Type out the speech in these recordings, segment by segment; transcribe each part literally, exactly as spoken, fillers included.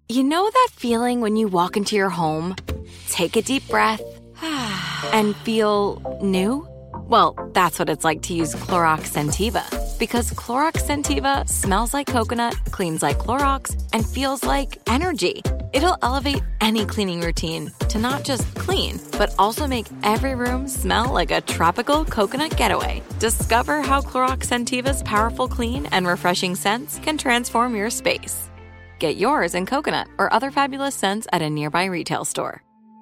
You know that feeling when you walk into your home, take a deep breath, and feel new? Well, that's what it's like to use Clorox Scentiva. Because Clorox Scentiva smells like coconut, cleans like Clorox, and feels like energy. It'll elevate any cleaning routine to not just clean, but also make every room smell like a tropical coconut getaway. Discover how Clorox Scentiva's powerful clean and refreshing scents can transform your space. Get yours in coconut or other fabulous scents at a nearby retail store.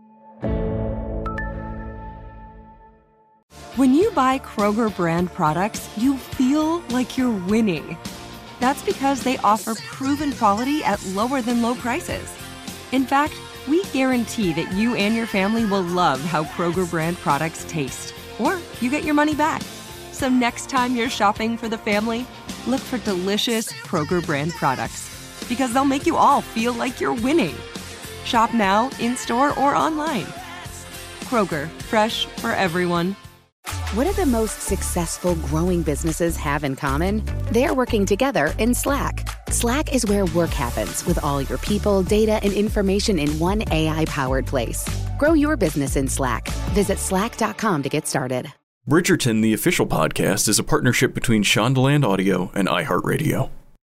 When you buy Kroger brand products, you feel like you're winning. That's because they offer proven quality at lower than low prices. In fact, we guarantee that you and your family will love how Kroger brand products taste, or you get your money back. So next time you're shopping for the family, look for delicious Kroger brand products, because they'll make you all feel like you're winning. Shop now, in-store, or online. Kroger, fresh for everyone. What do the most successful growing businesses have in common? They're working together in Slack. Slack is where work happens, with all your people, data, and information in one A I-powered place. Grow your business in Slack. Visit slack dot com to get started. Bridgerton, the official podcast, is a partnership between Shondaland Audio and iHeartRadio.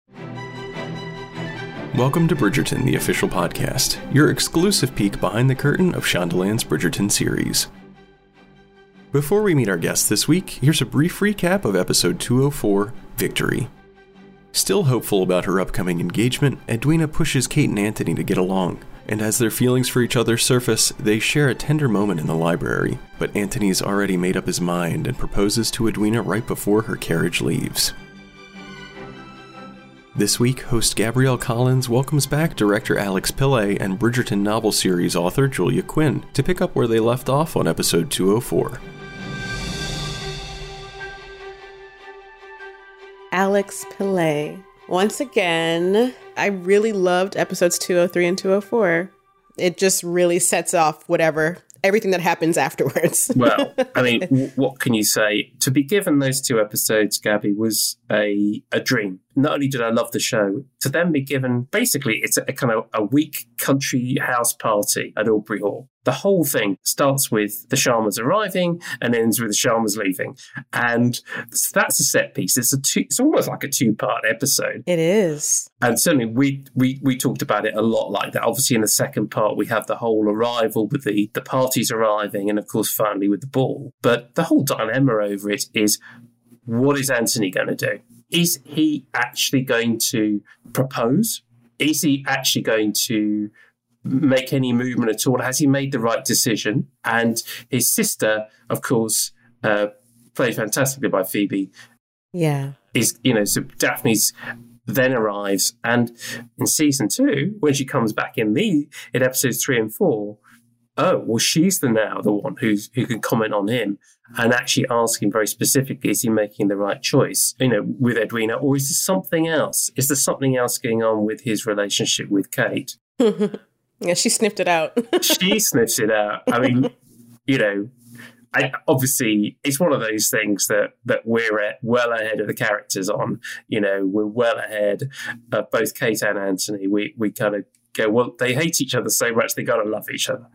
Welcome to Bridgerton, the official podcast, your exclusive peek behind the curtain of Shondaland's Bridgerton series. Before we meet our guests this week, here's a brief recap of episode two oh four, Victory. Still hopeful about her upcoming engagement, Edwina pushes Kate and Anthony to get along, and as their feelings for each other surface, they share a tender moment in the library, but Anthony's already made up his mind and proposes to Edwina right before her carriage leaves. This week, host Gabrielle Collins welcomes back director Alex Pillay and Bridgerton novel series author Julia Quinn to pick up where they left off on episode two oh four. Alex Pillay. Once again, I really loved episodes two oh three and two oh four. It just really sets off whatever, everything that happens afterwards. Well, I mean, w- what can you say? To be given those two episodes, Gabby, was a, a dream. Not only did I love the show, to then be given, basically, it's a, a kind of a week country house party at Aubrey Hall. The whole thing starts with the Sharmas arriving and ends with the Sharmas leaving. And that's a set piece. It's a two, it's almost like a two-part episode. It is. And certainly we, we we talked about it a lot like that. Obviously, in the second part, we have the whole arrival with the, the parties arriving and, of course, finally with the ball. But the whole dilemma over it is, what is Anthony going to do? Is he actually going to propose? Is he actually going to make any movement at all? Has he made the right decision? And his sister, of course, uh, played fantastically by Phoebe. Yeah. Is, you know, so Daphne's then arrives. And in season two, when she comes back in the in episodes three and four, oh, well, she's the now the one who's who can comment on him and actually ask him very specifically, is he making the right choice, you know, with Edwina, or is there something else? Is there something else going on with his relationship with Kate? Yeah, she sniffed it out. She sniffs it out. I mean, you know, I, obviously, it's one of those things that, that we're at well ahead of the characters on. You know, we're well ahead of both Kate and Anthony. We we kind of go, well, they hate each other so much, they got to love each other.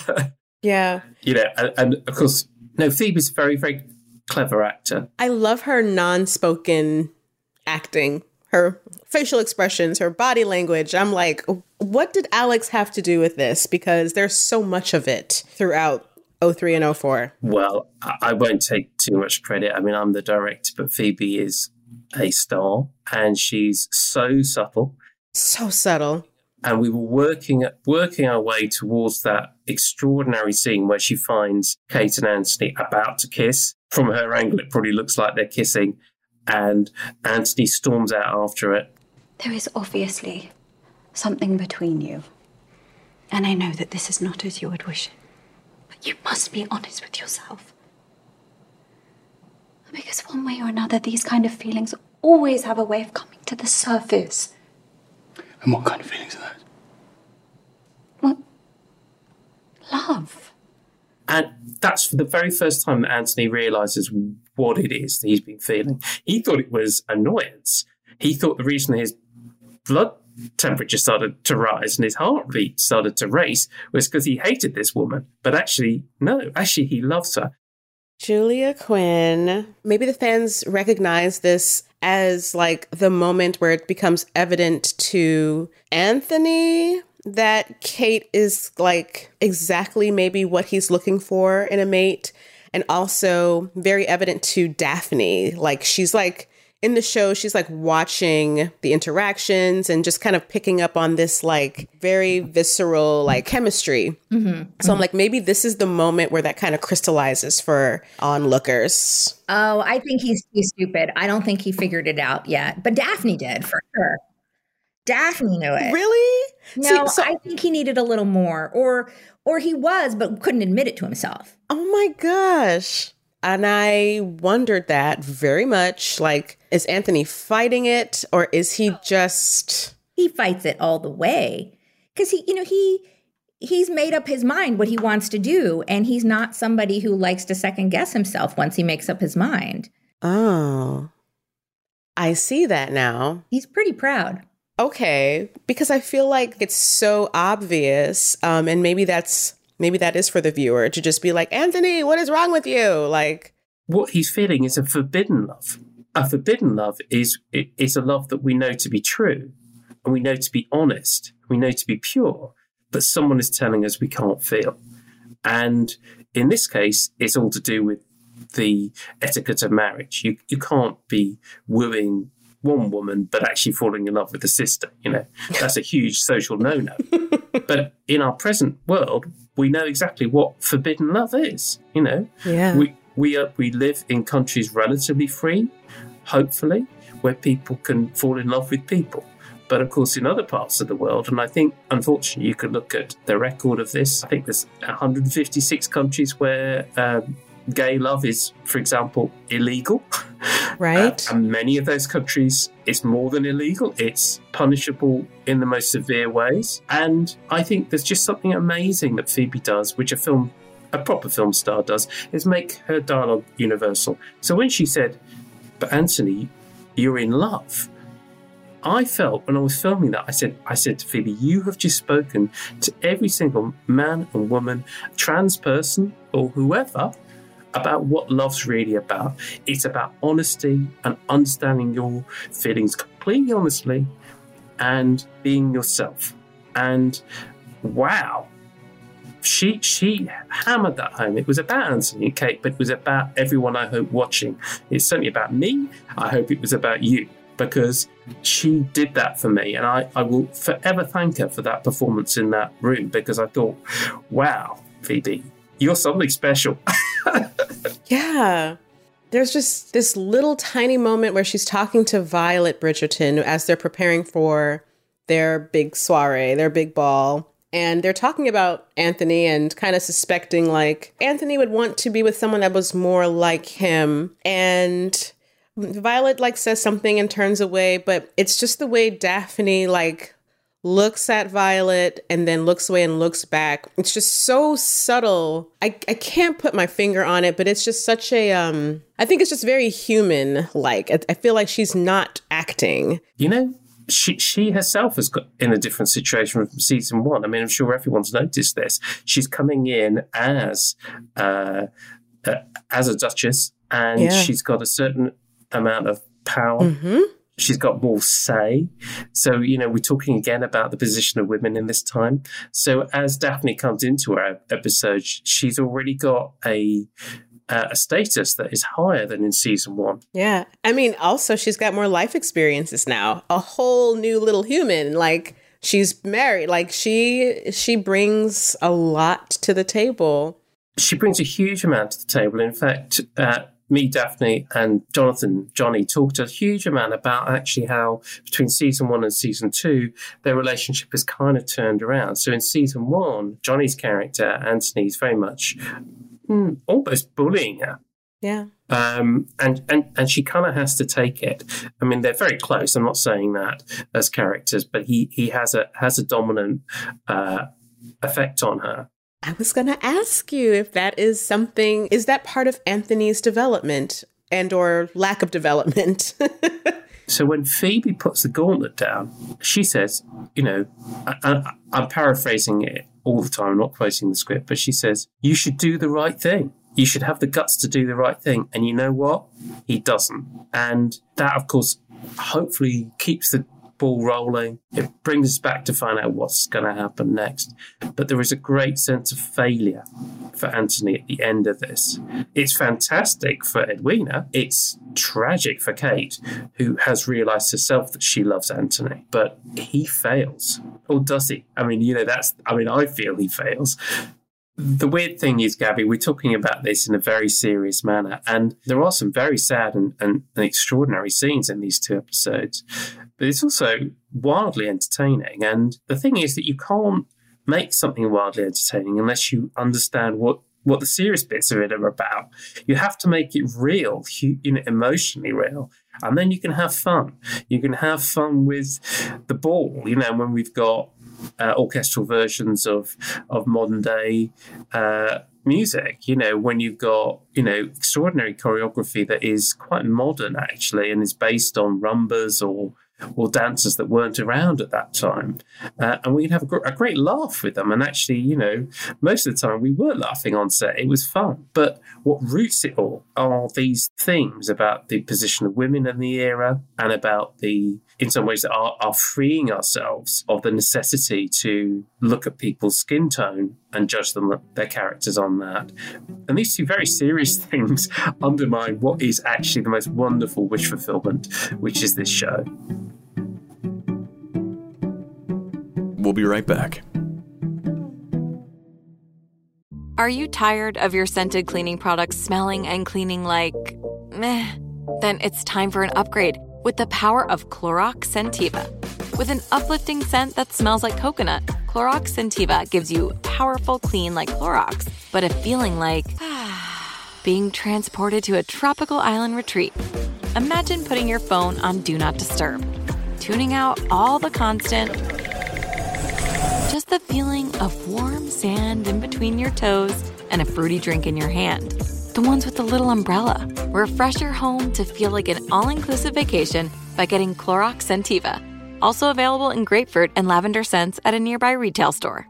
Yeah. You know, and, and of course, no, Phoebe's a very, very clever actor. I love her non-spoken acting, her facial expressions, her body language. I'm like, what did Alex have to do with this? Because there's so much of it throughout oh three and oh four. Well, I won't take too much credit. I mean, I'm the director, but Phoebe is a star and she's so subtle. So subtle. And we were working working our way towards that extraordinary scene where she finds Kate and Anthony about to kiss. From her angle, it probably looks like they're kissing. And Anthony storms out after it. There is obviously something between you. And I know that this is not as you would wish it. But you must be honest with yourself. Because one way or another, these kind of feelings always have a way of coming to the surface. And what kind of feelings are those? Well, love. And that's for the very first time that Anthony realises what it is that he's been feeling. He thought it was annoyance. He thought the reason his blood temperature started to rise and his heartbeat started to race was because he hated this woman. But actually, no, actually he loves her. Julia Quinn. Maybe the fans recognize this as like the moment where it becomes evident to Anthony that Kate is like exactly maybe what he's looking for in a mate. And also very evident to Daphne. Like she's like in the show, she's like watching the interactions and just kind of picking up on this like very visceral like chemistry. Mm-hmm. So I'm like, maybe this is the moment where that kind of crystallizes for onlookers. Oh, I think he's too stupid. I don't think he figured it out yet. But Daphne did for sure. Daphne knew it. Really? No, See, so- I think he needed a little more, or or he was, but couldn't admit it to himself. Oh my gosh. And I wondered that very much. Like, is Anthony fighting it, or is he just... He fights it all the way. Because he, you know, he he's made up his mind what he wants to do. And he's not somebody who likes to second guess himself once he makes up his mind. Oh, I see that now. He's pretty proud. Okay, because I feel like it's so obvious. Um, and maybe that's... Maybe that is for the viewer to just be like, Anthony, what is wrong with you? Like, what he's feeling is a forbidden love. A forbidden love is is a love that we know to be true, and we know to be honest, we know to be pure, but someone is telling us we can't feel. And in this case, it's all to do with the etiquette of marriage. You you can't be wooing one woman, but actually falling in love with the sister. You know, that's a huge social no-no. But in our present world, we know exactly what forbidden love is. You know, yeah. we we are, we live in countries relatively free, hopefully, where people can fall in love with people. But of course, in other parts of the world, and I think, unfortunately, you could look at the record of this. I think there's one hundred fifty-six countries where um, gay love is, for example, illegal. Right. Uh, and many of those countries, it's more than illegal. It's punishable in the most severe ways. And I think there's just something amazing that Phoebe does, which a film, a proper film star does, is make her dialogue universal. So when she said, but Anthony, you're in love, I felt when I was filming that, I said, I said to Phoebe, you have just spoken to every single man and woman, trans person or whoever, about what love's really about. It's about honesty and understanding your feelings completely honestly and being yourself. And wow, she she hammered that home. It was about Anthony and Kate, but it was about everyone, I hope, watching. It's certainly about me. I hope it was about you, because she did that for me. And I, I will forever thank her for that performance in that room, because I thought, wow, Phoebe, you're something special. Yeah. There's just this little tiny moment where she's talking to Violet Bridgerton as they're preparing for their big soiree, their big ball. And they're talking about Anthony and kind of suspecting like Anthony would want to be with someone that was more like him. And Violet like says something and turns away, but it's just the way Daphne like looks at Violet and then looks away and looks back. It's just so subtle. I, I can't put my finger on it, but it's just such a, um, I think it's just very human-like. I, I feel like she's not acting. You know, she she herself has got in a different situation from season one. I mean, I'm sure everyone's noticed this. She's coming in as, uh, uh, as a duchess, and yeah. she's got a certain amount of power. Mm-hmm. She's got more say. So, you know, we're talking again about the position of women in this time. So as Daphne comes into her episode, she's already got a uh, a status that is higher than in season one. Yeah. I mean, also, she's got more life experiences now. A whole new little human. Like, she's married. Like, she she brings a lot to the table. She brings a huge amount to the table. In fact, uh, me, Daphne, and Jonathan, Johnny, talked a huge amount about actually how between season one and season two, their relationship has kind of turned around. So in season one, Johnny's character, Anthony, is very much mm, almost bullying her. Yeah. Um, and, and, and she kind of has to take it. I mean, they're very close. I'm not saying that as characters, but he, he has a, has a dominant uh, effect on her. I was going to ask you if that is something, is that part of Anthony's development and or lack of development? So when Phoebe puts the gauntlet down, she says, you know, I, I, I'm paraphrasing it all the time, I'm not quoting the script, but she says, you should do the right thing. You should have the guts to do the right thing. And you know what? He doesn't. And that, of course, hopefully keeps the ball rolling. It brings us back to find out what's going to happen next. But there is a great sense of failure for Anthony at the end of this. It's fantastic for Edwina. It's tragic for Kate, who has realised herself that she loves Anthony. But he fails. Or does he? I mean, you know, that's, I mean, I feel he fails. The weird thing is, Gabby, we're talking about this in a very serious manner, and there are some very sad and, and, and extraordinary scenes in these two episodes, but it's also wildly entertaining. And the thing is that you can't make something wildly entertaining unless you understand what, what the serious bits of it are about. You have to make it real, you, you know, emotionally real. And then you can have fun. You can have fun with the ball, you know, when we've got Uh, orchestral versions of of modern day uh, music, you know, when you've got, you know, extraordinary choreography that is quite modern actually and is based on rumbas or or dancers that weren't around at that time. Uh, and we can have a, gr- a great laugh with them. And actually, you know, most of the time we were laughing on set. It was fun. But what roots it all are these themes about the position of women in the era and about the, in some ways, are, are freeing ourselves of the necessity to look at people's skin tone and judge them, their characters on that. And these two very serious things undermine what is actually the most wonderful wish fulfillment, which is this show. We'll be right back. Are you tired of your scented cleaning products smelling and cleaning like meh? Then it's time for an upgrade with the power of Clorox Scentiva. With an uplifting scent that smells like coconut, Clorox Scentiva gives you powerful clean like Clorox, but a feeling like being transported to a tropical island retreat. Imagine putting your phone on Do Not Disturb, tuning out all the constant, just the feeling of warm sand in between your toes and a fruity drink in your hand. The ones with the little umbrella. Refresh your home to feel like an all-inclusive vacation by getting Clorox Scentiva. Also available in grapefruit and lavender scents at a nearby retail store.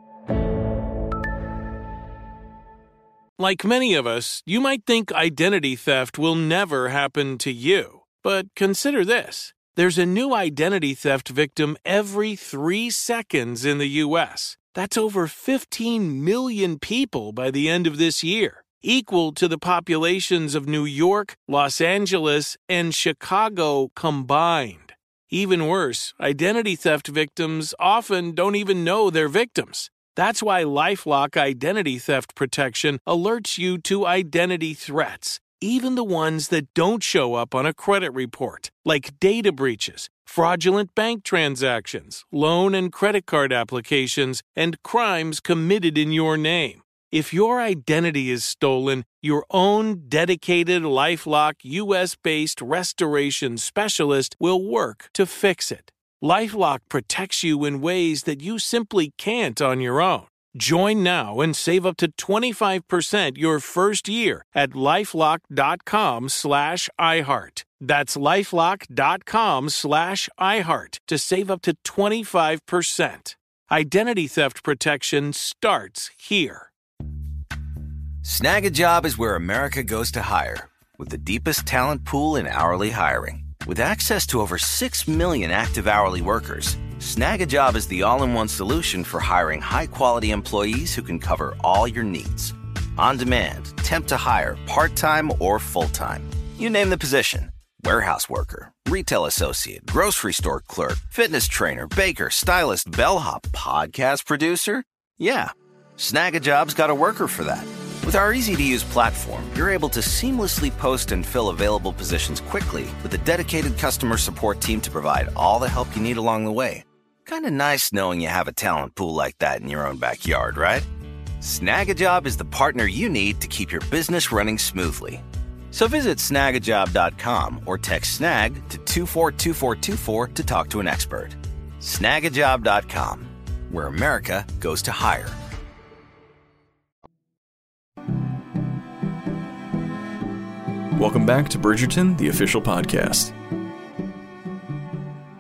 Like many of us, you might think identity theft will never happen to you. But consider this. There's a new identity theft victim every three seconds in the U S. That's over fifteen million people by the end of this year, equal to the populations of New York, Los Angeles, and Chicago combined. Even worse, identity theft victims often don't even know they're victims. That's why LifeLock Identity Theft Protection alerts you to identity threats, even the ones that don't show up on a credit report, like data breaches, fraudulent bank transactions, loan and credit card applications, and crimes committed in your name. If your identity is stolen, your own dedicated LifeLock U S-based restoration specialist will work to fix it. LifeLock protects you in ways that you simply can't on your own. Join now and save up to twenty-five percent your first year at LifeLock.com slash iHeart. That's LifeLock.com slash iHeart to save up to twenty-five percent. Identity theft protection starts here. Snag a Job is where America goes to hire, with the deepest talent pool in hourly hiring. With access to over six million active hourly workers, Snag a Job is the all-in-one solution for hiring high-quality employees who can cover all your needs. On demand, temp to hire, part-time or full-time. You name the position. Warehouse worker, retail associate, grocery store clerk, fitness trainer, baker, stylist, bellhop, podcast producer. Yeah, Snag a Job's got a worker for that. With our easy-to-use platform, you're able to seamlessly post and fill available positions quickly with a dedicated customer support team to provide all the help you need along the way. Kind of nice knowing you have a talent pool like that in your own backyard, right? Snag a Job is the partner you need to keep your business running smoothly. So visit snag a job dot com or text SNAG to two four two four two four to talk to an expert. snag a job dot com, where America goes to hire. Welcome back to Bridgerton, the official podcast.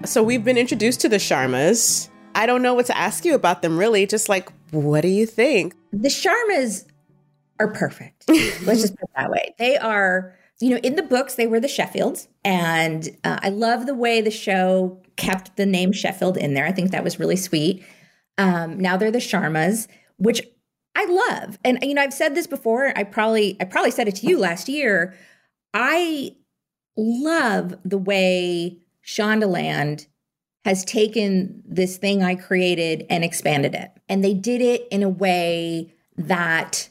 So we've been introduced to the Sharmas. I don't know what to ask you about them, really. Just like, what do you think? The Sharmas are perfect. Let's just put it that way. They are, you know, in the books, they were the Sheffields. And uh, I love the way the show kept the name Sheffield in there. I think that was really sweet. Um, now they're the Sharmas, which I love. And, you know, I've said this before. I probably, I probably said it to you last year. I love the way Shondaland has taken this thing I created and expanded it. And they did it in a way that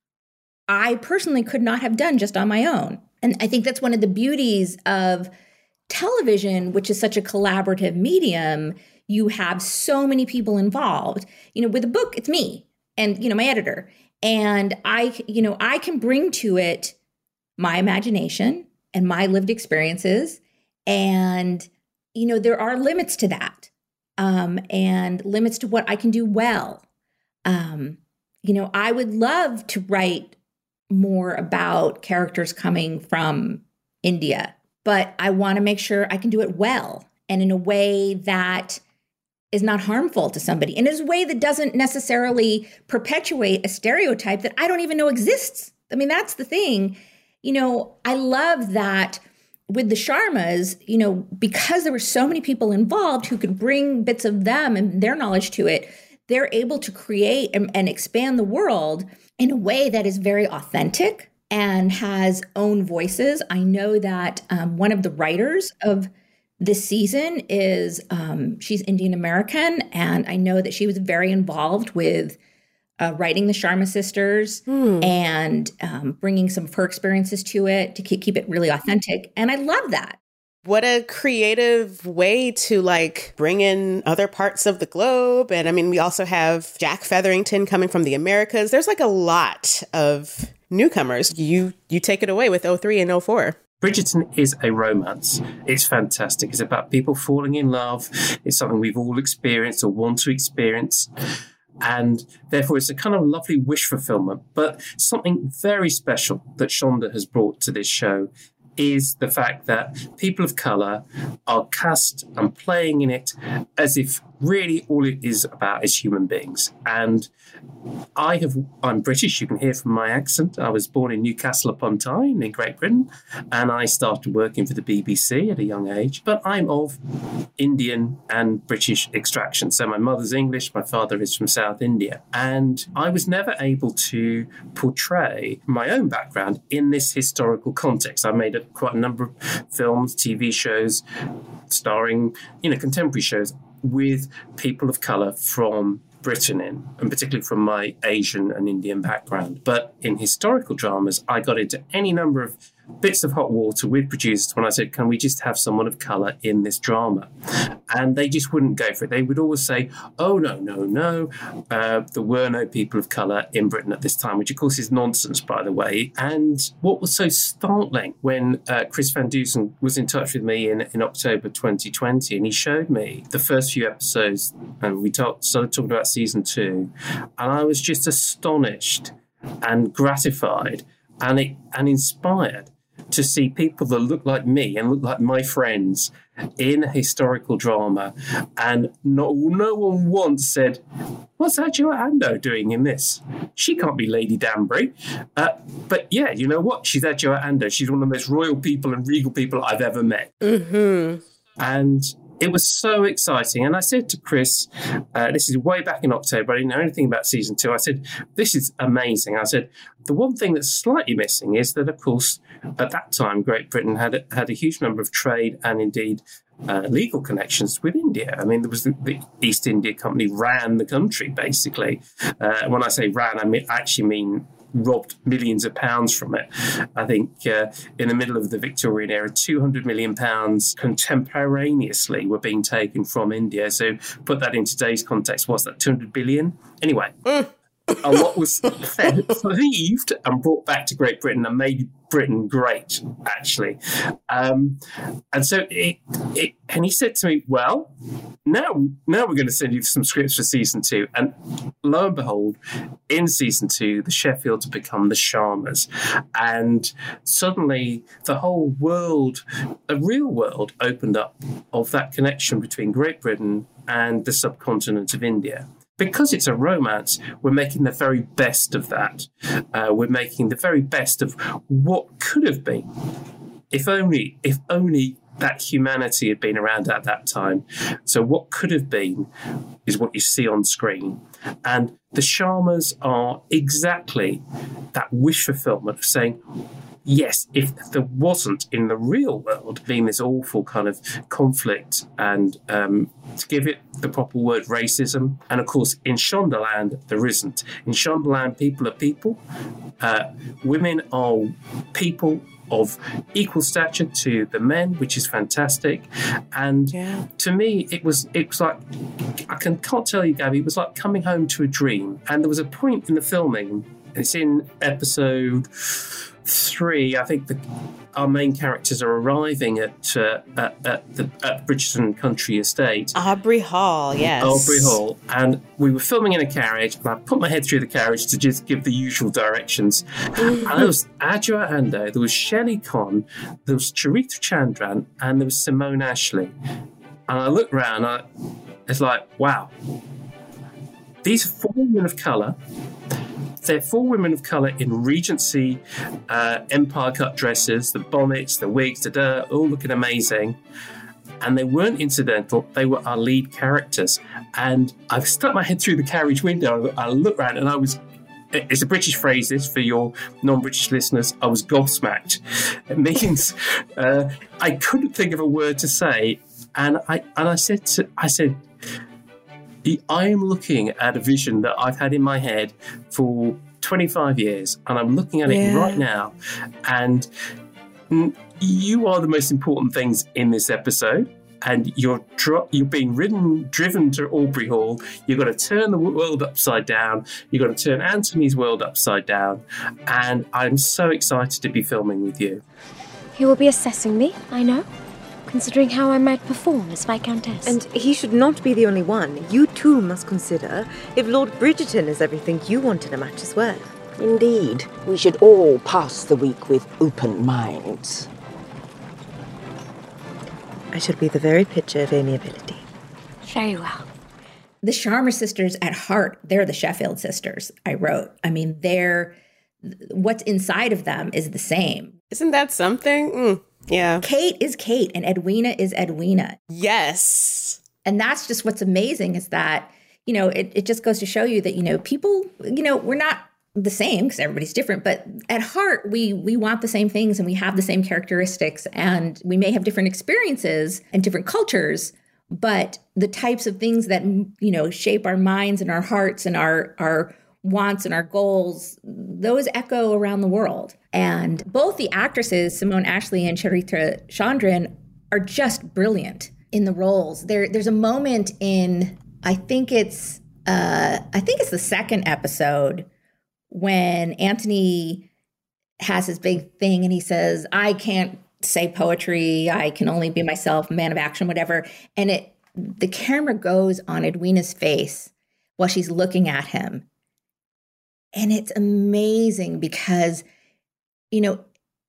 I personally could not have done just on my own. And I think that's one of the beauties of television, which is such a collaborative medium. You have so many people involved. You know, with a book, it's me and, you know, my editor. And I, you know, I can bring to it my imagination and my lived experiences. And, you know, there are limits to that, um, and limits to what I can do well. Um, you know, I would love to write more about characters coming from India, but I want to make sure I can do it well and in a way that is not harmful to somebody, and in a way that doesn't necessarily perpetuate a stereotype that I don't even know exists. I mean, that's the thing. You know, I love that with the Sharmas, you know, because there were so many people involved who could bring bits of them and their knowledge to it, they're able to create and, and expand the world in a way that is very authentic and has own voices. I know that um, one of the writers of this season is, um, she's Indian American, and I know that she was very involved with Uh, writing the Sharma sisters hmm. and um, bringing some of her experiences to it to keep, keep it really authentic. And I love that. What a creative way to like bring in other parts of the globe. And I mean, we also have Jack Featherington coming from the Americas. There's like a lot of newcomers. You you take it away with oh three and oh four. Bridgerton is a romance. It's fantastic. It's about people falling in love. It's something we've all experienced or want to experience. And therefore, it's a kind of lovely wish fulfillment. But something very special that Shonda has brought to this show is the fact that people of colour are cast and playing in it as if really all it is about is human beings. And I have, I'm British, you can hear from my accent. I was born in Newcastle upon Tyne in Great Britain, and I started working for the B B C at a young age. But I'm of Indian and British extraction. So my mother's English, my father is from South India. And I was never able to portray my own background in this historical context. I made a, quite a number of films, T V shows, starring, you know, contemporary shows with people of colour from Britain in, and particularly from my Asian and Indian background. But in historical dramas, I got into any number of bits of hot water with producers when I said, can we just have someone of colour in this drama? And they just wouldn't go for it. They would always say, oh, no, no, no. Uh, there were no people of colour in Britain at this time, which of course is nonsense, by the way. And what was so startling when uh, Chris Van Dusen was in touch with me in, in October twenty twenty, and he showed me the first few episodes, and we talk, started talking about season two, and I was just astonished and gratified and, it, and inspired to see people that look like me and look like my friends in a historical drama. And no, no one once said, what's Adjoa Andoh doing in this? She can't be Lady Danbury. Uh, but yeah, you know what? She's Adjoa Andoh. She's one of the most royal people and regal people I've ever met. Mm-hmm. And it was so exciting. And I said to Chris, uh, this is way back in October, I didn't know anything about season two. I said, this is amazing. I said, the one thing that's slightly missing is that, of course, at that time, Great Britain had, had a huge number of trade and indeed uh, legal connections with India. I mean, there was the, the East India Company ran the country, basically. Uh, when I say ran, I mean, I actually mean robbed millions of pounds from it. I think uh, in the middle of the Victorian era, two hundred million pounds contemporaneously were being taken from India. So put that in today's context, what's that, two hundred billion? Anyway, mm. a lot was thieved and brought back to Great Britain and made Britain great, actually. Um, and so it, it, and he said to me, well, now, now we're going to send you some scripts for season two. And lo and behold, in season two, the Sheffields become the Sharmas. And suddenly the whole world, a real world, opened up of that connection between Great Britain and the subcontinent of India. Because it's a romance, we're making the very best of that. Uh, we're making the very best of what could have been. If only, if only that humanity had been around at that time. So what could have been is what you see on screen. And the Sharmas are exactly that wish fulfillment of saying, yes, if there wasn't in the real world being this awful kind of conflict and, um, to give it the proper word, racism. And of course, in Shondaland, there isn't. In Shondaland, people are people. Uh, women are people of equal stature to the men, which is fantastic. And yeah. to me, it was it was like, I can, can't tell you, Gabby, it was like coming home to a dream. And there was a point in the filming, it's in episode three, I think the, our main characters are arriving at uh, at, at the at Bridgerton Country Estate. Aubrey Hall, yes. Aubrey Hall. And we were filming in a carriage, and I put my head through the carriage to just give the usual directions. And there was Adjoa Andoh, there was Shelley Conn, there was Charitra Chandran, and there was Simone Ashley. And I looked around, I, it's like, wow. These are four women of colour. They're four women of colour in Regency uh, Empire cut dresses, the bonnets, the wigs, da da, all looking amazing. And they weren't incidental, they were our lead characters. And I stuck my head through the carriage window, I looked around and I was, it's a British phrase this for your non-British listeners, I was gobsmacked. It means uh, I couldn't think of a word to say. And I and I said to, I said, I am looking at a vision that I've had in my head for twenty-five years, and I'm looking at yeah. it right now. And you are the most important things in this episode. And you're dro- you're being ridden, driven to Aubrey Hall. You've got to turn the world upside down. You've got to turn Anthony's world upside down. And I'm so excited to be filming with you. He will be assessing me, I know. Considering how I might perform as Viscountess. And he should not be the only one. You too must consider if Lord Bridgerton is everything you want in a match as well. Indeed. We should all pass the week with open minds. I should be the very picture of amiability. Very well. The Sharma sisters at heart, they're the Sheffield sisters, I wrote. I mean, they're, what's inside of them is the same. Isn't that something? Mm. Yeah. Kate is Kate and Edwina is Edwina. Yes. And that's just what's amazing is that, you know, it, it just goes to show you that, you know, people, you know, we're not the same because everybody's different, but at heart, we we want the same things and we have the same characteristics and we may have different experiences and different cultures, but the types of things that, you know, shape our minds and our hearts and our our wants and our goals, those echo around the world. And both the actresses, Simone Ashley and Charitra Chandran, are just brilliant in the roles. There, there's a moment in, I think it's, uh, I think it's the second episode when Anthony has his big thing and he says, I can't say poetry, I can only be myself, man of action, whatever. And it, the camera goes on Edwina's face while she's looking at him. And it's amazing because, you know,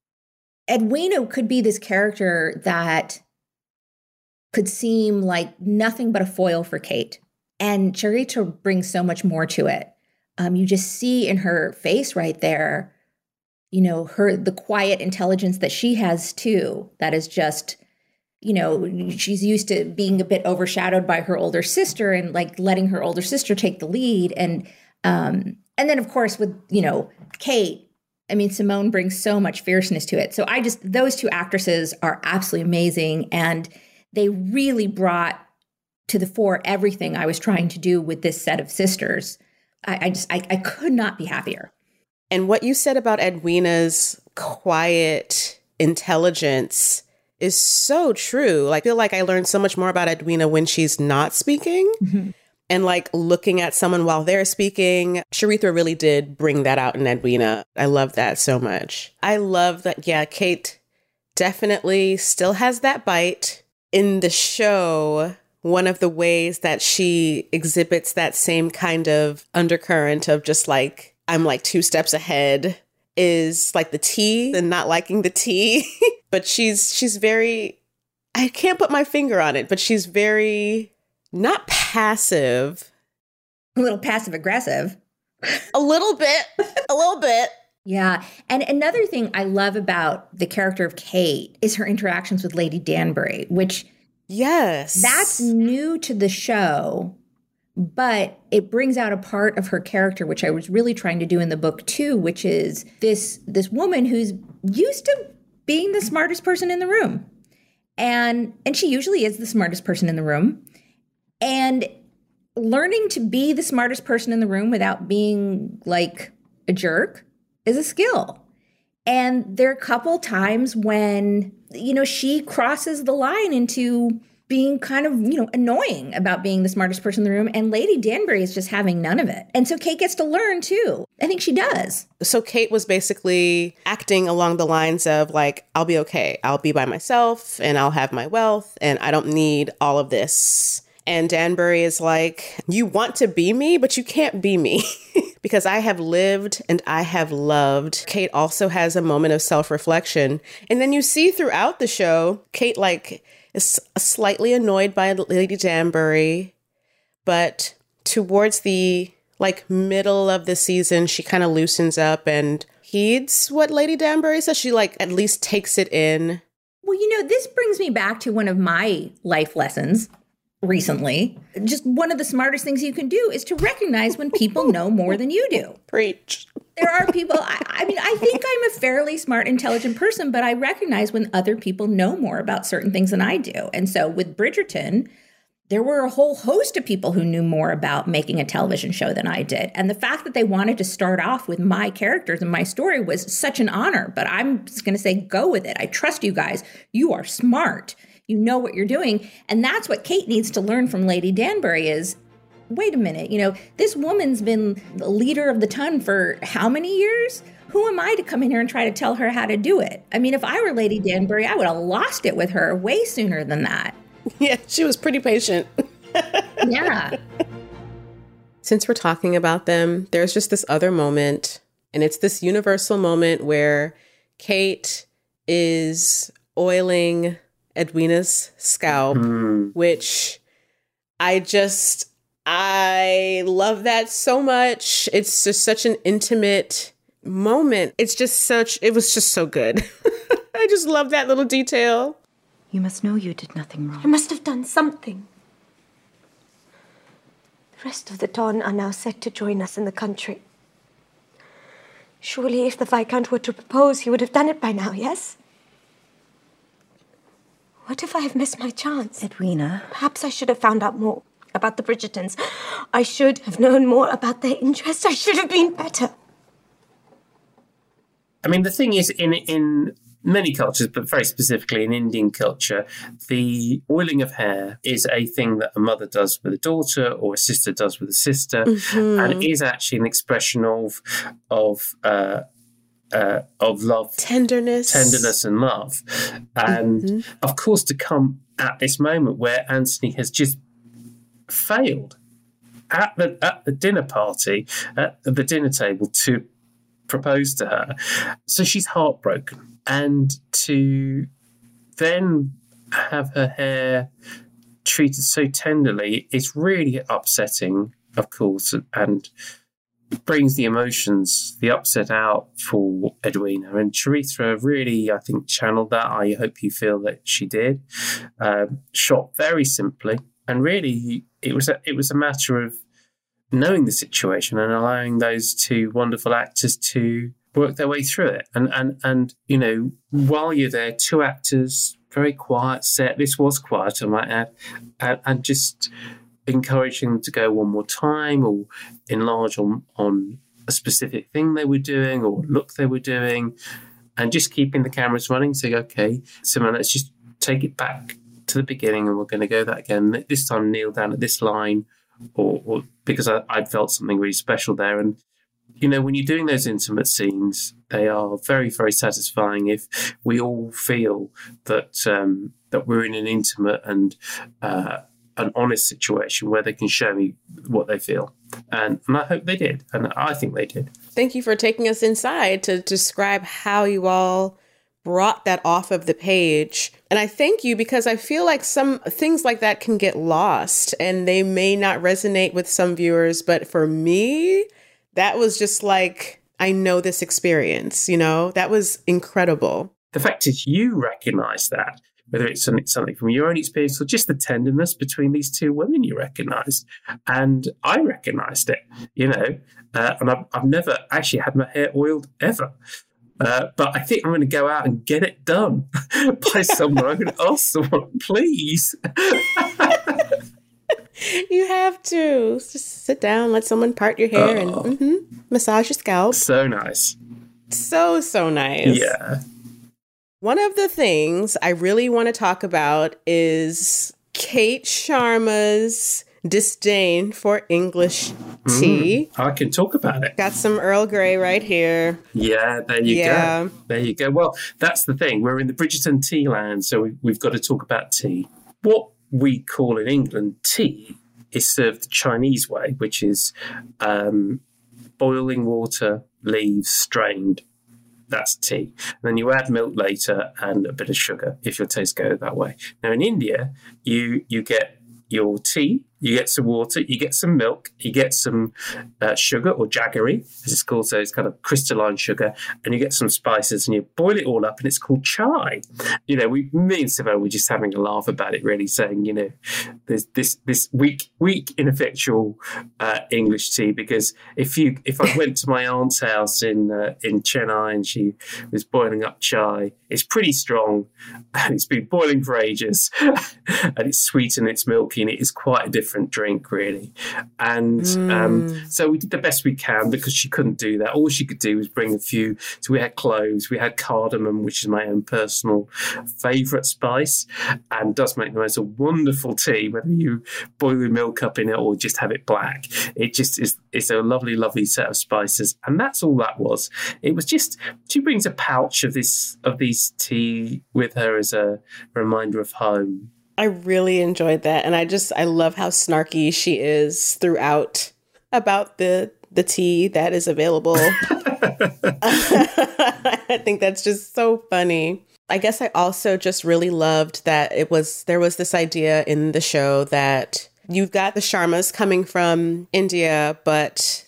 Edwina could be this character that could seem like nothing but a foil for Kate. And Charitra brings so much more to it. Um, you just see in her face right there, you know, her the quiet intelligence that she has too, that is just, you know, she's used to being a bit overshadowed by her older sister and like letting her older sister take the lead. And um And then, of course, with, you know, Kate, I mean, Simone brings so much fierceness to it. So I just, those two actresses are absolutely amazing. And they really brought to the fore everything I was trying to do with this set of sisters. I, I just, I, I could not be happier. And what you said about Edwina's quiet intelligence is so true. Like, I feel like I learned so much more about Edwina when she's not speaking. Mm-hmm. and like looking at someone while they're speaking. Charithra really did bring that out in Edwina. I love that so much. I love that, yeah, Kate definitely still has that bite. In the show, one of the ways that she exhibits that same kind of undercurrent of just like, I'm like two steps ahead is like the tea and not liking the tea. But she's she's very, I can't put my finger on it, but she's very not passive. A little passive aggressive. A little bit. A little bit. Yeah. And another thing I love about the character of Kate is her interactions with Lady Danbury, which, yes, that's new to the show, but it brings out a part of her character, which I was really trying to do in the book too, which is this, this woman who's used to being the smartest person in the room. And, and she usually is the smartest person in the room. And learning to be the smartest person in the room without being like a jerk is a skill. And there are a couple times when, you know, she crosses the line into being kind of, you know, annoying about being the smartest person in the room. And Lady Danbury is just having none of it. And so Kate gets to learn too. I think she does. So Kate was basically acting along the lines of like, I'll be okay. I'll be by myself and I'll have my wealth and I don't need all of this. And Danbury is like, you want to be me, but you can't be me because I have lived and I have loved. Kate also has a moment of self-reflection. And then you see throughout the show, Kate like is slightly annoyed by Lady Danbury, but towards the like middle of the season, she kind of loosens up and heeds what Lady Danbury says. She like at least takes it in. Well, you know, this brings me back to one of my life lessons recently. Just one of the smartest things you can do is to recognize when people know more than you do. Preach. There are people, I, I mean, I think I'm a fairly smart, intelligent person, but I recognize when other people know more about certain things than I do. And so with Bridgerton, there were a whole host of people who knew more about making a television show than I did. And the fact that they wanted to start off with my characters and my story was such an honor. But I'm just going to say, go with it. I trust you guys. You are smart. You know what you're doing. And that's what Kate needs to learn from Lady Danbury is, wait a minute, you know, this woman's been the leader of the ton for how many years? Who am I to come in here and try to tell her how to do it? I mean, if I were Lady Danbury, I would have lost it with her way sooner than that. Yeah, she was pretty patient. Yeah. Since we're talking about them, there's just this other moment, and it's this universal moment where Kate is oiling Edwina's scalp, mm. which I just, I love that so much. It's just such an intimate moment. It's just such, it was just so good. I just love that little detail. You must know you did nothing wrong. I must have done something. The rest of the Don are now set to join us in the country. Surely if the Viscount were to propose, he would have done it by now, yes? What if I have missed my chance? Edwina. Perhaps I should have found out more about the Bridgertons. I should have known more about their interests. I should have been better. I mean, the thing is, in in many cultures, but very specifically in Indian culture, the oiling of hair is a thing that a mother does with a daughter or a sister does with a sister, mm-hmm. and it is actually an expression of of uh, uh, of love, tenderness, tenderness, and love. And mm-hmm. of course, to come at this moment where Anthony has just failed at the at the dinner party, at the dinner table, to propose to her, so she's heartbroken. And to then have her hair treated so tenderly is really upsetting, of course, and brings the emotions, the upset out for Edwina. And Charithra really, I think, channeled that. I hope you feel that she did. Um, shot very simply, and really, it was a, it was a matter of knowing the situation and allowing those two wonderful actors to work their way through it. And, and, and you know, while you're there, two actors, very quiet set. This was quiet, I might add. And, and just encouraging them to go one more time or enlarge on, on a specific thing they were doing or look they were doing. And just keeping the cameras running, saying, okay, Simon, let's just take it back to the beginning and we're going to go that again. This time kneel down at this line or, or because I, I felt something really special there. And, you know, when you're doing those intimate scenes, they are very, very satisfying if we all feel that um, that we're in an intimate and uh, an honest situation where they can show me what they feel. And, and I hope they did. And I think they did. Thank you for taking us inside to describe how you all brought that off of the page. And I thank you because I feel like some things like that can get lost and they may not resonate with some viewers. But for me, that was just like, I know this experience, you know, that was incredible. The fact is you recognize that, whether it's something, something from your own experience or just the tenderness between these two women you recognized. And I recognized it, you know, uh, and I've, I've never actually had my hair oiled ever. Uh, but I think I'm going to go out and get it done by someone. I'm going to ask someone, please. You have to just sit down, let someone part your hair oh. and mm-hmm, massage your scalp. So nice. So, so nice. Yeah. One of the things I really want to talk about is Kate Sharma's disdain for English tea. Mm, I can talk about it. Got some Earl Grey right here. Yeah, there you yeah. go. There you go. Well, that's the thing. We're in the Bridgerton tea land, so we, we've got to talk about tea. What we call in England tea is served the Chinese way, which is um, boiling water, leaves, strained. That's tea. And then you add milk later and a bit of sugar if your taste goes that way. Now in India, you you get your tea, you get some water, you get some milk, you get some uh, sugar or jaggery, as it's called, so it's kind of crystalline sugar, and you get some spices and you boil it all up and it's called chai. You know, we, me and Sivo were just having a laugh about it, really saying, you know, there's this this weak, weak, ineffectual uh, English tea, because if you if I went to my aunt's house in uh, in Chennai and she was boiling up chai, it's pretty strong and it's been boiling for ages and it's sweet and it's milky and it is quite a different drink, really. And mm. um, so we did the best we can because she couldn't do that. All she could do was bring a few. So we had cloves, we had cardamom, which is my own personal favourite spice and does make the most wonderful tea, whether you boil the milk up in it or just have it black. It just is it's a lovely, lovely set of spices. And that's all that was. It was just, she brings a pouch of this of these tea with her as a reminder of home. I really enjoyed that. And I just, I love how snarky she is throughout about the the tea that is available. I think that's just so funny. I guess I also just really loved that it was, there was this idea in the show that you've got the Sharmas coming from India, but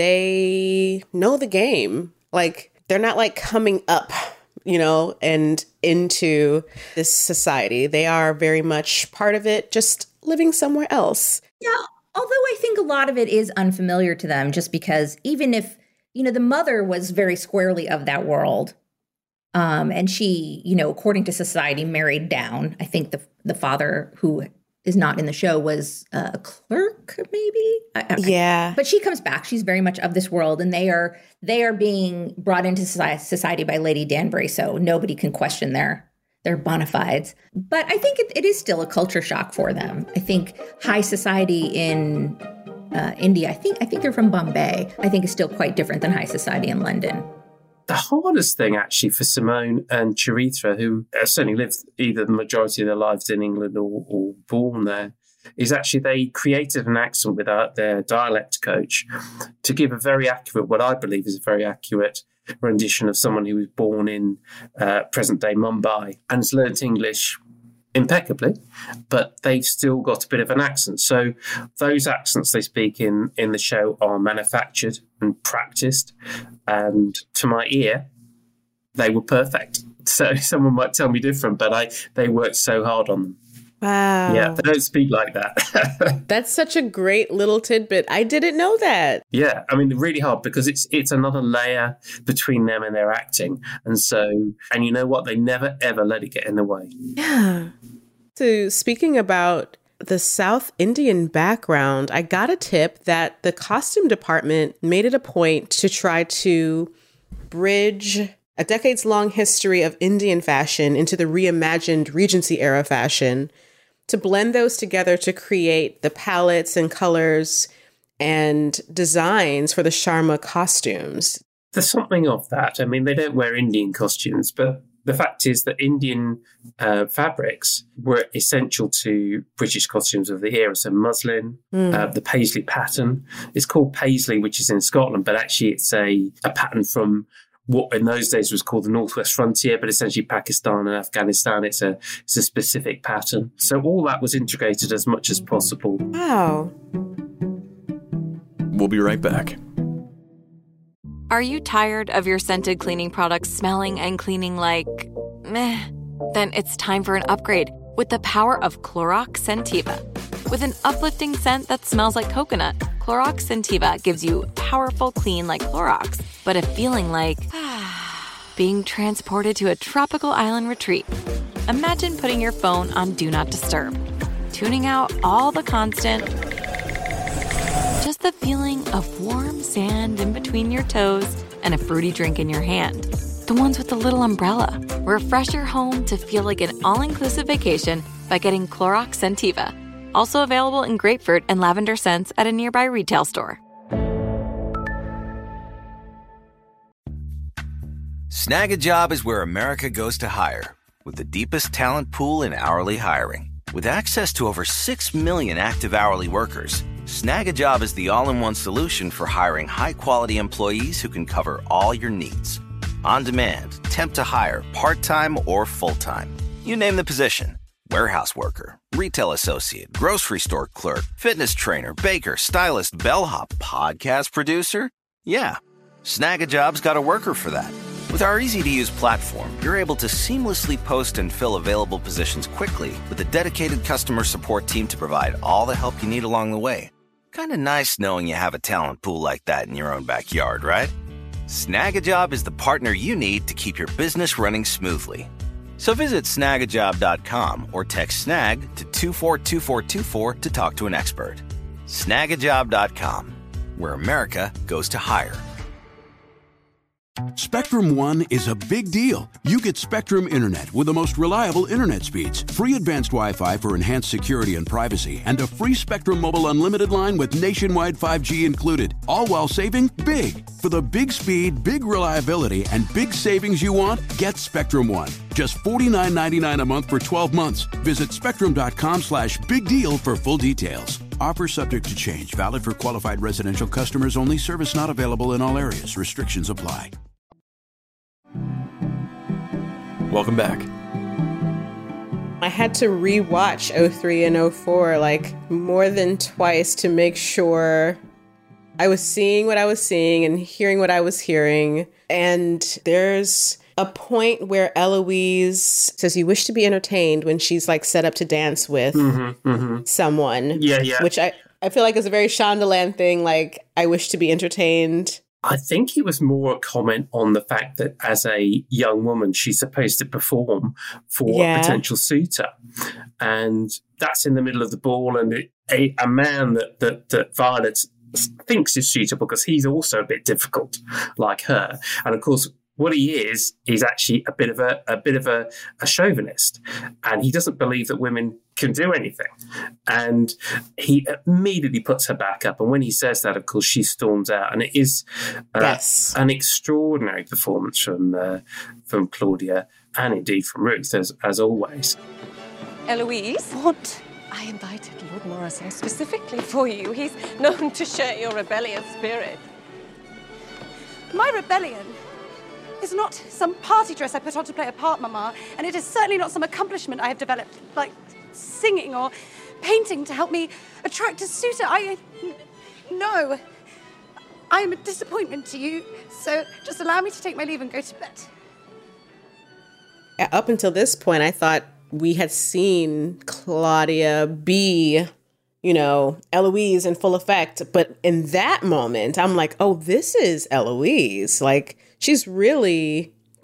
they know the game. Like, they're not like coming up, you know, and into this society. They are very much part of it, just living somewhere else. Yeah, although I think a lot of it is unfamiliar to them, just because even if, you know, the mother was very squarely of that world, um, and she, you know, according to society, married down. I think the the father, who is not in the show, was uh, a clerk, maybe. I, I, yeah, but she comes back. She's very much of this world, and they are they are being brought into society by Lady Danbury, so nobody can question their their bona fides. But I think it, it is still a culture shock for them. I think high society in uh, India, I think I think they're from Bombay, I think is still quite different than high society in London. The hardest thing, actually, for Simone and Charitra, who certainly lived either the majority of their lives in England or, or born there, is actually they created an accent with our, their dialect coach to give a very accurate, what I believe is a very accurate rendition of someone who was born in uh, present-day Mumbai and has learnt English impeccably, but they've still got a bit of an accent. So those accents they speak in, in the show are manufactured and practiced, and to my ear, they were perfect. So someone might tell me different, but I they worked so hard on them. Wow. Yeah, they don't speak like that. That's such a great little tidbit. I didn't know that. Yeah, I mean, really hard because it's it's another layer between them and their acting. And so, and you know what? They never, ever let it get in the way. Yeah. So speaking about the South Indian background, I got a tip that the costume department made it a point to try to bridge a decades-long history of Indian fashion into the reimagined Regency era fashion. to blend those together to create the palettes and colors and designs for the Sharma costumes. There's something of that. I mean, they don't wear Indian costumes, but the fact is that Indian uh, fabrics were essential to British costumes of the era. So muslin, mm. uh, the paisley pattern. It's called paisley, which is in Scotland, but actually it's a, a pattern from what in those days was called the Northwest Frontier, but essentially Pakistan and Afghanistan. It's a, it's a specific pattern. So all that was integrated as much as possible. Wow. We'll be right back. Are you tired of your scented cleaning products smelling and cleaning like meh? Then it's time for an upgrade with the power of Clorox Scentiva. With an uplifting scent that smells like coconut, Clorox Scentiva gives you powerful clean like Clorox, but a feeling like being transported to a tropical island retreat. Imagine putting your phone on Do Not Disturb, tuning out all the constant, just the feeling of warm sand in between your toes and a fruity drink in your hand. The ones with the little umbrella. Refresh your home to feel like an all-inclusive vacation by getting Clorox Scentiva. Also available in grapefruit and lavender scents at a nearby retail store. Snag a Job is where America goes to hire, with the deepest talent pool in hourly hiring. With access to over six million active hourly workers, Snag a Job is the all-in-one solution for hiring high-quality employees who can cover all your needs. On demand, temp to hire, part-time or full-time. You name the position. Warehouse worker, retail associate, grocery store clerk, fitness trainer, baker, stylist, bellhop, podcast producer. Yeah, Snag a Job's got a worker for that. With our easy-to-use platform, you're able to seamlessly post and fill available positions quickly with a dedicated customer support team to provide all the help you need along the way. Kind of nice knowing you have a talent pool like that in your own backyard, right? Snag a Job is the partner you need to keep your business running smoothly. So visit snag a job dot com or text SNAG to two four two four two four to talk to an expert. snag a job dot com, where America goes to hire. Spectrum One is a big deal. You get Spectrum Internet with the most reliable internet speeds, free advanced Wi-Fi for enhanced security and privacy, and a free Spectrum Mobile Unlimited line with nationwide five G included, all while saving big. For the big speed, big reliability, and big savings you want, get Spectrum One. Just forty-nine ninety-nine a month for twelve months. Visit spectrum.com slash big deal for full details. Offer subject to change. Valid for qualified residential customers only. Service not available in all areas. Restrictions apply. Welcome back. I had to rewatch oh three and oh four like more than twice to make sure I was seeing what I was seeing and hearing what I was hearing. And there's a point where Eloise says you wish to be entertained when she's like set up to dance with mm-hmm, mm-hmm. someone. Yeah, yeah. Which I, I feel like is a very Shondaland thing. Like, I wish to be entertained. I think it was more a comment on the fact that as a young woman, she's supposed to perform for Yeah. a potential suitor. And that's in the middle of the ball. And it, a, a man that, that, that Violet thinks is suitable because he's also a bit difficult like her. And of course, what he is, is actually a bit of a, a bit of a, a chauvinist. And he doesn't believe that women can do anything. And he immediately puts her back up. And when he says that, of course, she storms out. And it is uh, yes. an extraordinary performance from uh, from Claudia and indeed from Ruth, as, as always. Eloise? What? I invited Lord Morrison specifically for you. He's known to share your rebellious spirit. My rebellion is not some party dress I put on to play a part, Mama, and it is certainly not some accomplishment I have developed, like singing or painting to help me attract a suitor. I... No. I am a disappointment to you, so just allow me to take my leave and go to bed. Up until this point, I thought we had seen Claudia be, you know, Eloise in full effect. But in that moment, I'm like, oh, this is Eloise. Like, she's really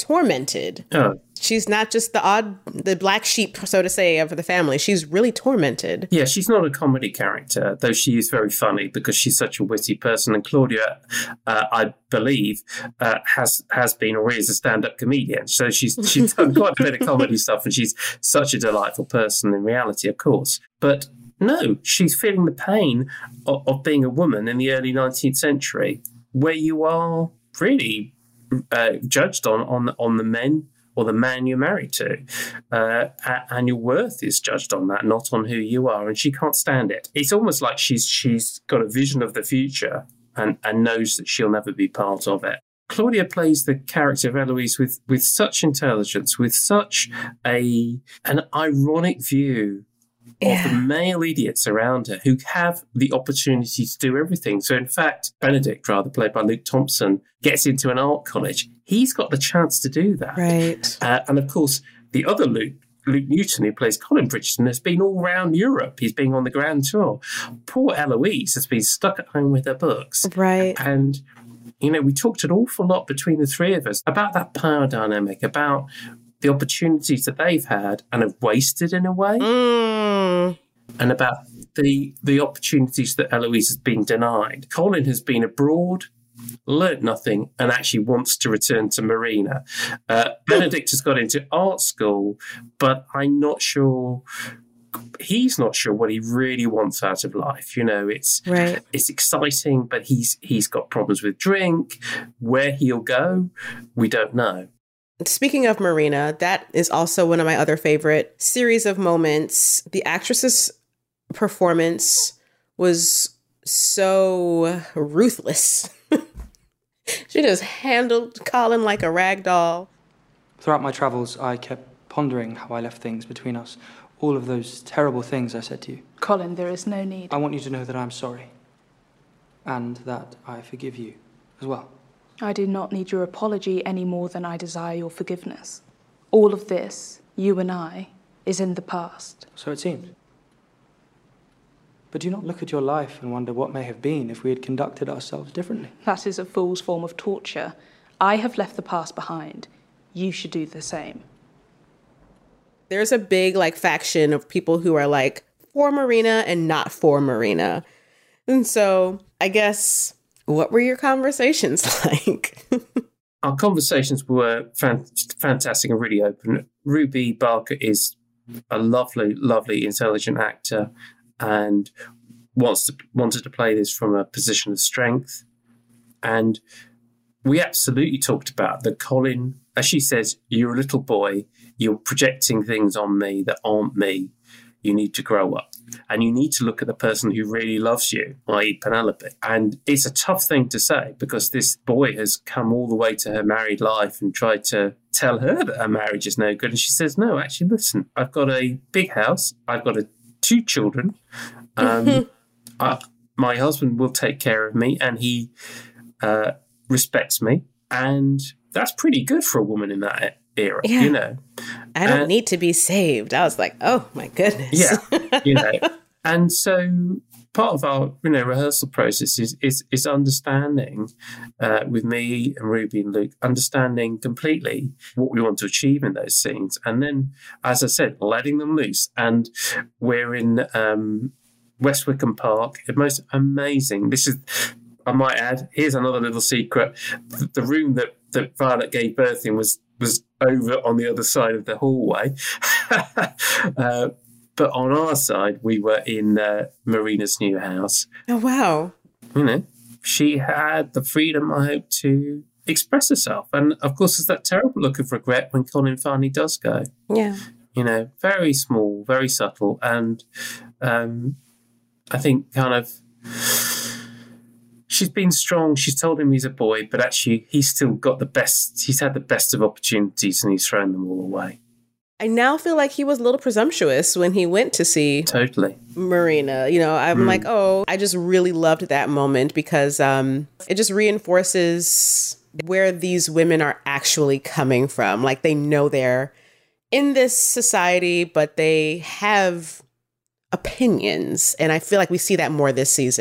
tormented. Oh. She's not just the odd, the black sheep, so to say, of the family. She's really tormented. Yeah, she's not a comedy character, though she is very funny because she's such a witty person. And Claudia, uh, I believe, uh, has has been or is a stand-up comedian. So she's she's done quite a bit of comedy stuff, and she's such a delightful person in reality, of course. But no, she's feeling the pain of, of being a woman in the early nineteenth century, where you are really uh, judged on, on, on the men or the man you're married to. Uh, and your worth is judged on that, not on who you are. And she can't stand it. It's almost like she's she's got a vision of the future and, and knows that she'll never be part of it. Claudia plays the character of Eloise with, with such intelligence, with such a an ironic view yeah. of the male idiots around her who have the opportunity to do everything. So, in fact, Benedict, rather played by Luke Thompson, gets into an art college. He's got the chance to do that. Right. Uh, and, of course, the other Luke, Luke Newton, who plays Colin Bridgerton, has been all around Europe. He's been on the Grand Tour. Poor Eloise has been stuck at home with her books. Right. And, you know, we talked an awful lot between the three of us about that power dynamic, about the opportunities that they've had and have wasted in a way, mm. and about the the opportunities that Eloise has been denied. Colin has been abroad, learnt nothing, and actually wants to return to Marina. Uh, Benedict has got into art school, but I'm not sure... He's not sure what he really wants out of life. You know, it's right. it's exciting, but he's he's got problems with drink. Where he'll go, we don't know. Speaking of Marina, that is also one of my other favorite series of moments. The actress's performance was so ruthless. She just handled Colin like a rag doll. Throughout my travels, I kept pondering how I left things between us. All of those terrible things I said to you. Colin, there is no need. I want you to know that I'm sorry. And that I forgive you as well. I do not need your apology any more than I desire your forgiveness. All of this, you and I, is in the past. So it seems. But do you not look at your life and wonder what may have been if we had conducted ourselves differently? That is a fool's form of torture. I have left the past behind. You should do the same. There's a big like faction of people who are like for Marina and not for Marina. And so I guess, what were your conversations like? Our conversations were fan- fantastic and really open. Ruby Barker is a lovely, lovely, intelligent actor and wants to wanted to play this from a position of strength. And we absolutely talked about that Colin, as she says, you're a little boy, you're projecting things on me that aren't me. You need to grow up. And you need to look at the person who really loves you, that is. Penelope. And it's a tough thing to say because this boy has come all the way to her married life and tried to tell her that her marriage is no good. And she says, no, actually, listen, I've got a big house. I've got a, two children. Um, I, my husband will take care of me and he uh, respects me. And that's pretty good for a woman in that era, yeah. you know. I don't and, need to be saved. I was like, oh my goodness. Yeah, you know. And so part of our, you know, rehearsal process is is, is understanding uh, with me and Ruby and Luke, understanding completely what we want to achieve in those scenes. And then, as I said, letting them loose. And we're in um, West Wickham Park. The most amazing, this is, I might add, here's another little secret. The, the room that, that Violet gave birth in was was over on the other side of the hallway. uh, but on our side, we were in uh, Marina's new house. Oh, wow. You know, she had the freedom, I hope, to express herself. And, of course, there's that terrible look of regret when Colin finally does go. Yeah. You know, very small, very subtle. And um, I think kind of... She's been strong. She's told him he's a boy, but actually he's still got the best. He's had the best of opportunities and he's thrown them all away. I now feel like he was a little presumptuous when he went to see totally Marina. You know, I'm mm. like, oh, I just really loved that moment because um, it just reinforces where these women are actually coming from. Like they know they're in this society, but they have opinions. And I feel like we see that more this season.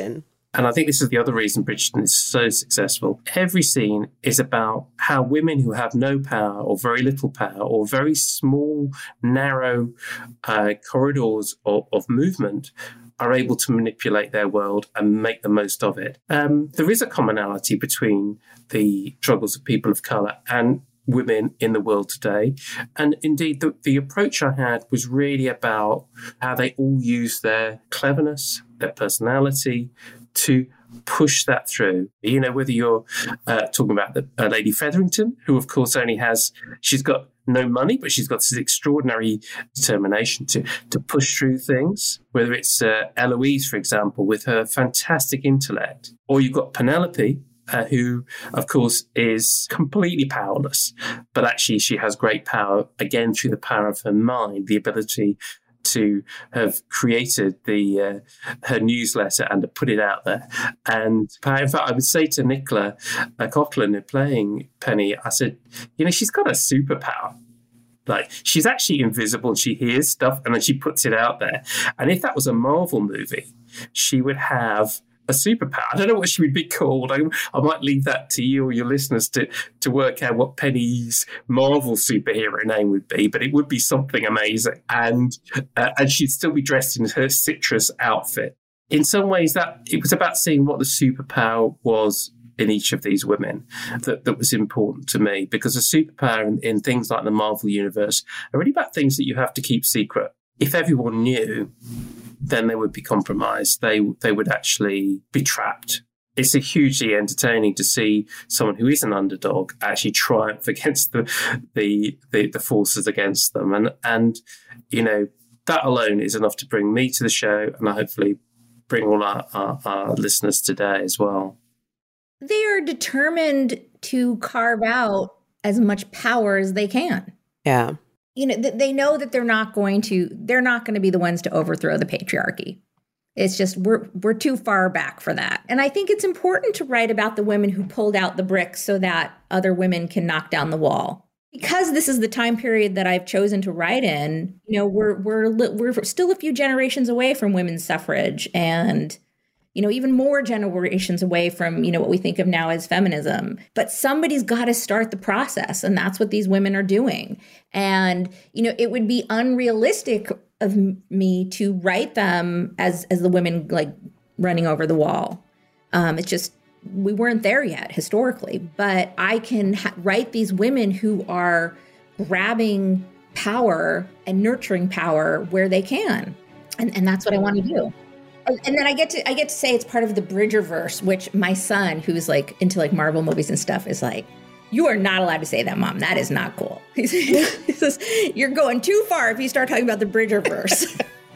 And I think this is the other reason Bridgerton is so successful. Every scene is about how women who have no power or very little power or very small, narrow uh, corridors of, of movement are able to manipulate their world and make the most of it. Um, there is a commonality between the struggles of people of colour and women in the world today. And indeed, the, the approach I had was really about how they all use their cleverness, their personality, to push that through. You know, whether you're uh, talking about the uh, Lady Featherington, who of course only has, she's got no money, but she's got this extraordinary determination to to push through things. Whether it's uh, Eloise, for example, with her fantastic intellect, or you've got Penelope, uh, who of course is completely powerless, but actually she has great power, again, through the power of her mind, the ability to have created the uh, her newsletter and to put it out there. And in fact, I would say to Nicola uh, Coughlan, who's playing Penny, I said, you know, she's got a superpower. Like, she's actually invisible and she hears stuff and then she puts it out there. And if that was a Marvel movie, she would have a superpower. I don't know what she would be called. I, I might leave that to you or your listeners to, to work out what Penny's Marvel superhero name would be, but it would be something amazing. And uh, and she'd still be dressed in her citrus outfit. In some ways, that it was about seeing what the superpower was in each of these women that, that was important to me, because a superpower in, in things like the Marvel universe are really about things that you have to keep secret. If everyone knew, then they would be compromised. They they would actually be trapped. It's a hugely entertaining to see someone who is an underdog actually triumph against the the the, the forces against them, and and you know that alone is enough to bring me to the show, and I hopefully bring all our, our, our listeners today as well. They are determined to carve out as much power as they can. Yeah. You know, they know that they're not going to, they're not going to be the ones to overthrow the patriarchy. It's just, we're, we're too far back for that. And I think it's important to write about the women who pulled out the bricks so that other women can knock down the wall. Because this is the time period that I've chosen to write in, you know, we're, we're, we're still a few generations away from women's suffrage, and you know, even more generations away from, you know, what we think of now as feminism. But somebody's got to start the process. And that's what these women are doing. And, you know, it would be unrealistic of me to write them as, as the women like running over the wall. Um, it's just, we weren't there yet historically. But I can ha- write these women who are grabbing power and nurturing power where they can. And, and that's what I want to do. And then I get to I get to say it's part of the Bridgerverse, which my son, who's like into like Marvel movies and stuff, is like, you are not allowed to say that, Mom. That is not cool. He says, you're going too far if you start talking about the Bridgerverse.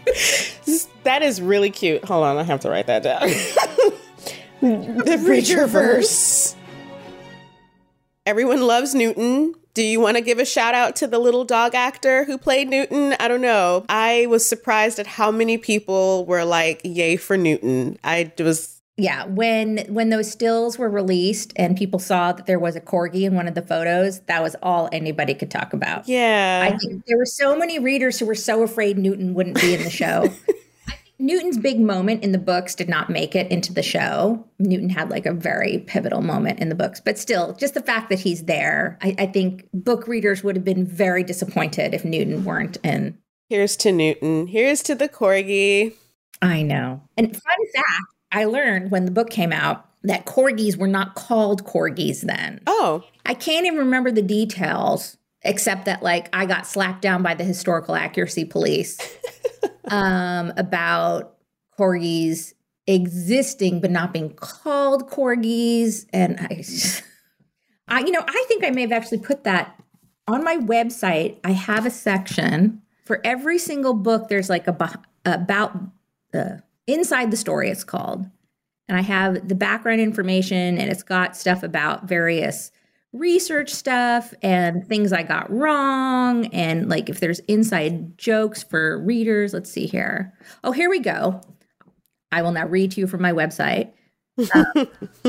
That is really cute. Hold on, I have to write that down. The Bridgerverse. Everyone loves Newton. Do you want to give a shout out to the little dog actor who played Newton? I don't know. I was surprised at how many people were like, yay for Newton. I was... Yeah, when when those stills were released and people saw that there was a corgi in one of the photos, that was all anybody could talk about. Yeah. I think there were so many readers who were so afraid Newton wouldn't be in the show. Newton's big moment in the books did not make it into the show. Newton had like a very pivotal moment in the books. But still, just the fact that he's there, I, I think book readers would have been very disappointed if Newton weren't in. Here's to Newton. Here's to the corgi. I know. And fun fact, I learned when the book came out that corgis were not called corgis then. Oh. I can't even remember the details, except that like I got slapped down by the historical accuracy police. Um, about corgis existing but not being called corgis, and I, just, I, you know, I think I may have actually put that on my website. I have a section for every single book. There's like a about the inside the story. It's called, and I have the background information, and it's got stuff about various research stuff and things I got wrong, and like if there's inside jokes for readers. Let's see here. Oh, here we go. I will now read to you from my website. Um,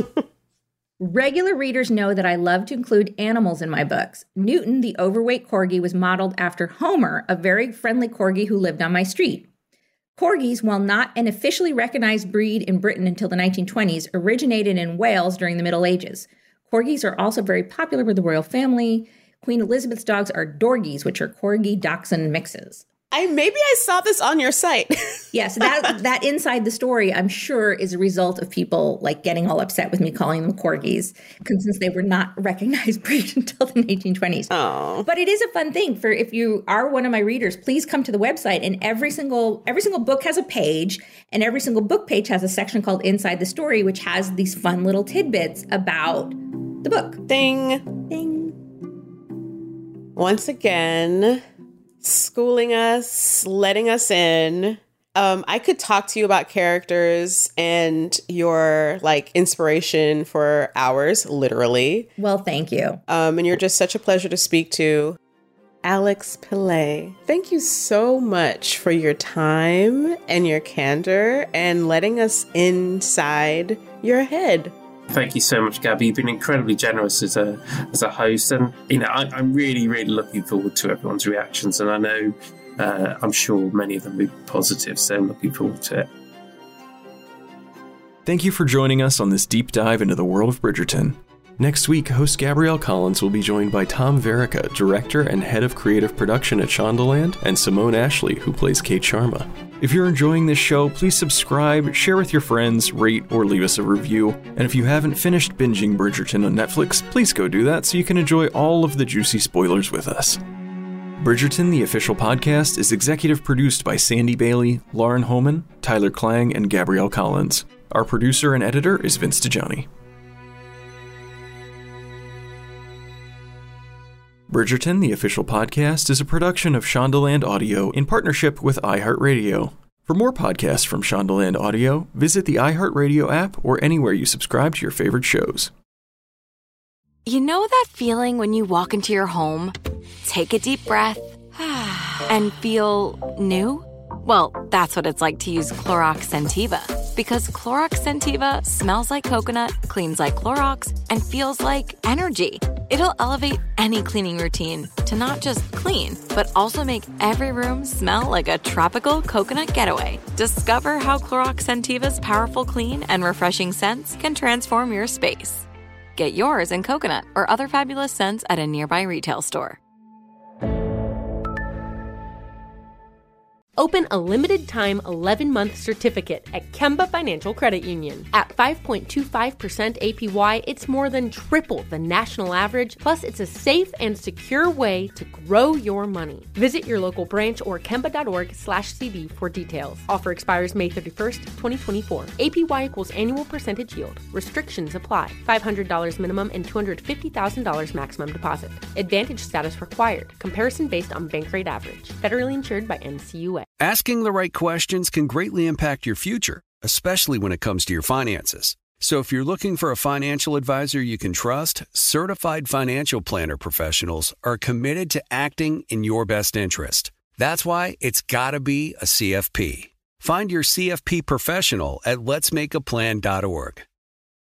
regular readers know that I love to include animals in my books. Newton, the overweight corgi, was modeled after Homer, a very friendly corgi who lived on my street. Corgis, while not an officially recognized breed in Britain until the nineteen twenties, originated in Wales during the Middle Ages. Corgis are also very popular with the royal family. Queen Elizabeth's dogs are Dorgies, which are Corgi Dachshund mixes. I maybe I saw this on your site. Yes, that that inside the story, I'm sure, is a result of people like getting all upset with me calling them corgis, because since they were not recognized breed until the nineteen twenties. Oh, but it is a fun thing for if you are one of my readers. Please come to the website, and every single every single book has a page, and every single book page has a section called Inside the Story, which has these fun little tidbits about the book. Ding, ding. Once again, schooling us, letting us in. Um, I could talk to you about characters and your like inspiration for hours, literally. Well, thank you. Um, and you're just such a pleasure to speak to. Alex Pillay, thank you so much for your time and your candor and letting us inside your head. Thank you so much, Gabby. You've been incredibly generous as a as a host, and you know I, I'm really, really looking forward to everyone's reactions. And I know, uh, I'm sure many of them will be positive. So I'm looking forward to it. Thank you for joining us on this deep dive into the world of Bridgerton. Next week, host Gabrielle Collins will be joined by Tom Verica, director and head of creative production at Shondaland, and Simone Ashley, who plays Kate Sharma. If you're enjoying this show, please subscribe, share with your friends, rate, or leave us a review. And if you haven't finished binging Bridgerton on Netflix, please go do that so you can enjoy all of the juicy spoilers with us. Bridgerton, the official podcast, is executive produced by Sandy Bailey, Lauren Homan, Tyler Klang, and Gabrielle Collins. Our producer and editor is Vince DeJohnny. Bridgerton, the official podcast, is a production of Shondaland Audio in partnership with iHeartRadio. For more podcasts from Shondaland Audio, visit the iHeartRadio app or anywhere you subscribe to your favorite shows. You know that feeling when you walk into your home, take a deep breath, and feel new? Well, that's what it's like to use Clorox Scentiva. Because Clorox Scentiva smells like coconut, cleans like Clorox, and feels like energy. It'll elevate any cleaning routine to not just clean, but also make every room smell like a tropical coconut getaway. Discover how Clorox Scentiva's powerful clean and refreshing scents can transform your space. Get yours in coconut or other fabulous scents at a nearby retail store. Open a limited-time eleven-month certificate at Kemba Financial Credit Union. At five point two five percent A P Y, it's more than triple the national average, plus it's a safe and secure way to grow your money. Visit your local branch or kemba.org slash CD for details. Offer expires May thirty-first, twenty twenty-four. A P Y equals annual percentage yield. Restrictions apply. five hundred dollars minimum and two hundred fifty thousand dollars maximum deposit. Advantage status required. Comparison based on bank rate average. Federally insured by N C U A. Asking the right questions can greatly impact your future, especially when it comes to your finances. So if you're looking for a financial advisor you can trust, certified financial planner professionals are committed to acting in your best interest. That's why it's got to be a C F P. Find your C F P professional at lets make a plan dot org.